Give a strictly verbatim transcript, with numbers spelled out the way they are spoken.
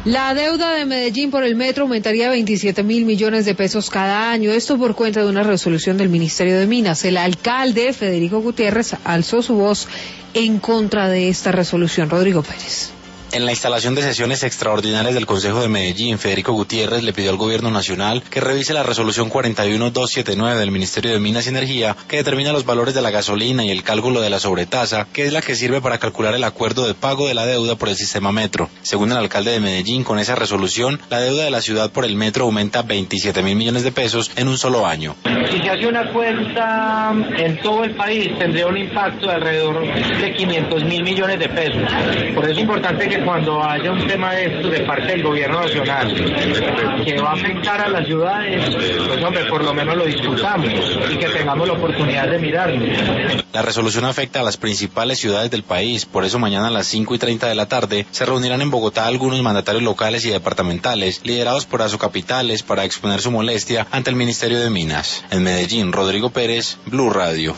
La deuda de Medellín por el metro aumentaría veintisiete mil millones de pesos cada año, esto por cuenta de una resolución del Ministerio de Minas. El alcalde, Federico Gutiérrez, alzó su voz en contra de esta resolución. Rodrigo Pérez. En la instalación de sesiones extraordinarias del Consejo de Medellín, Federico Gutiérrez le pidió al Gobierno Nacional que revise la resolución cuarenta y uno mil doscientos setenta y nueve del Ministerio de Minas y Energía, que determina los valores de la gasolina y el cálculo de la sobretasa, que es la que sirve para calcular el acuerdo de pago de la deuda por el sistema metro. Según el alcalde de Medellín, con esa resolución, la deuda de la ciudad por el metro aumenta veintisiete mil millones de pesos en un solo año. Si se hace una cuenta en todo el país, tendría un impacto de alrededor de quinientos mil millones de pesos. Por eso es importante que cuando haya un tema de esto de parte del gobierno nacional que va a afectar a las ciudades, pues hombre, por lo menos lo discutamos y que tengamos la oportunidad de mirarlo. La resolución afecta a las principales ciudades del país, por eso mañana a las cinco y treinta de la tarde se reunirán en Bogotá algunos mandatarios locales y departamentales, liderados por Asocapitales, para exponer su molestia ante el Ministerio de Minas. En Medellín, Rodrigo Pérez, Blue Radio.